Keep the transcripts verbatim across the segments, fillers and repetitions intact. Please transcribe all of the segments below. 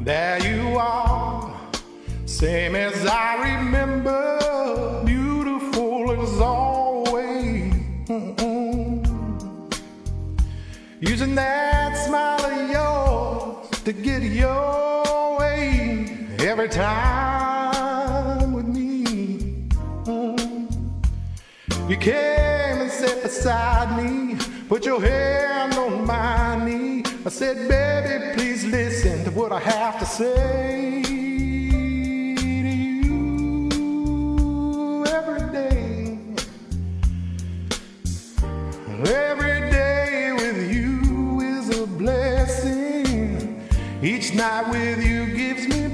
There you are, same as I remember, beautiful as always. Mm-mm. Using that smile of yours to get your way every time with me. Mm. You came and sat beside me, put your hand on my knee. I said, baby, please listen to what I have to say to you every day. Every day with you is a blessing. Each night with you gives me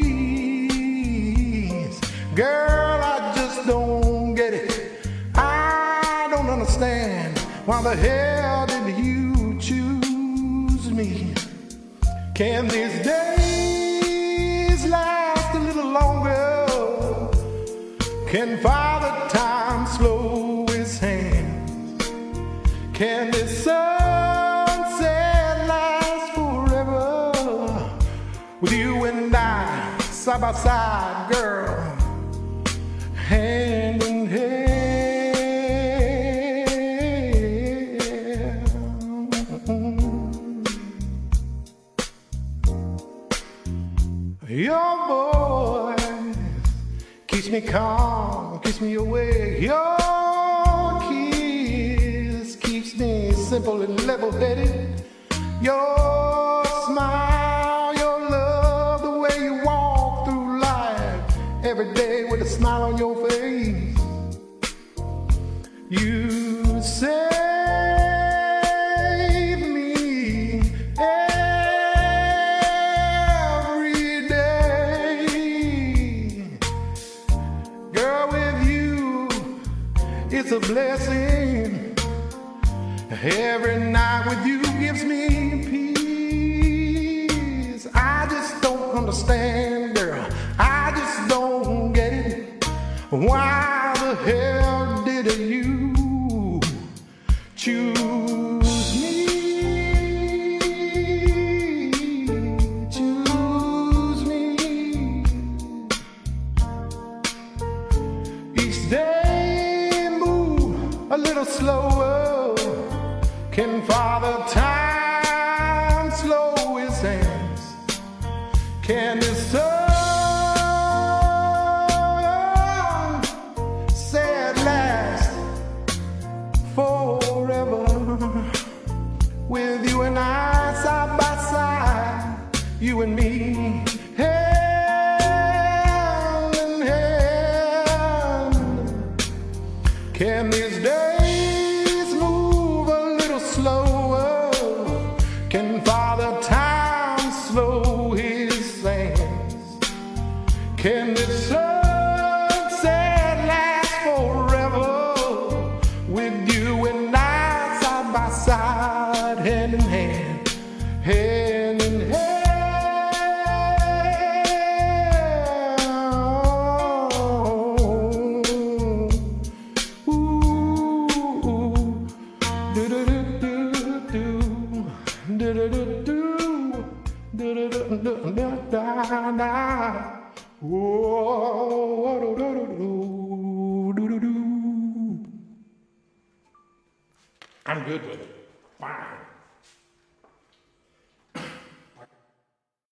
peace. Girl, I just don't get it. I don't understand. Why the hell did you choose me? Can these days last a little longer? Can Father Time slow his hands? Can this sunset last forever? With you and I, side by side, girl, hand in hand. Your voice keeps me calm, keeps me awake. Your kiss keeps me simple and level-headed. Your smile, your love, the way you walk through life every day with a smile on your face. You say it's a blessing. Every night with you gives me peace. I just don't understand, girl. I just don't get it. Why the hell did you choose me? Choose me. Each day a little slower. Can Father Time slow his hands? Can this sunset last forever? With you and I side by side, you and me, hand in hand. Can these days move a little slower? Can Father Time slow his hands? Can this sunset last forever? With you and I side by side, hand in hand, hand in hand. I'm good with it. Fine.